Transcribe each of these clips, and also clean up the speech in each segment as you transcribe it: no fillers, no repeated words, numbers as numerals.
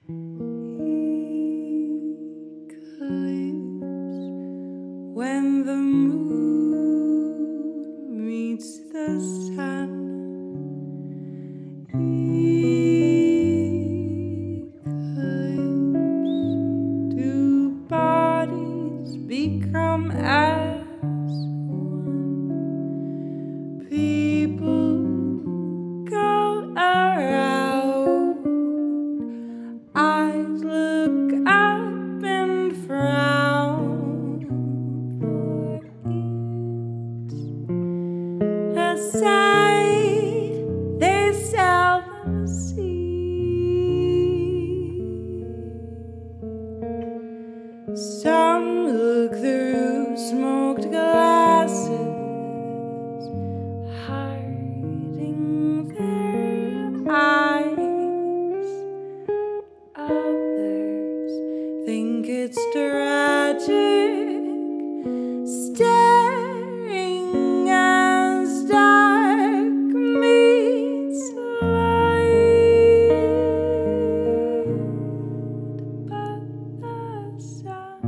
When the moon meets the sun, eclipse, two bodies become as one. People go around, eyes look up and frown. A sight they seldom see. Some look through smoked glasses, hiding their eyes. Others think it's tragic, staring as dark meets light. But the sun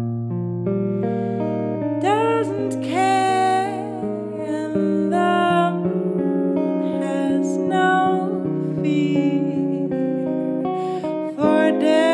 doesn't care, and the moon has no fear, for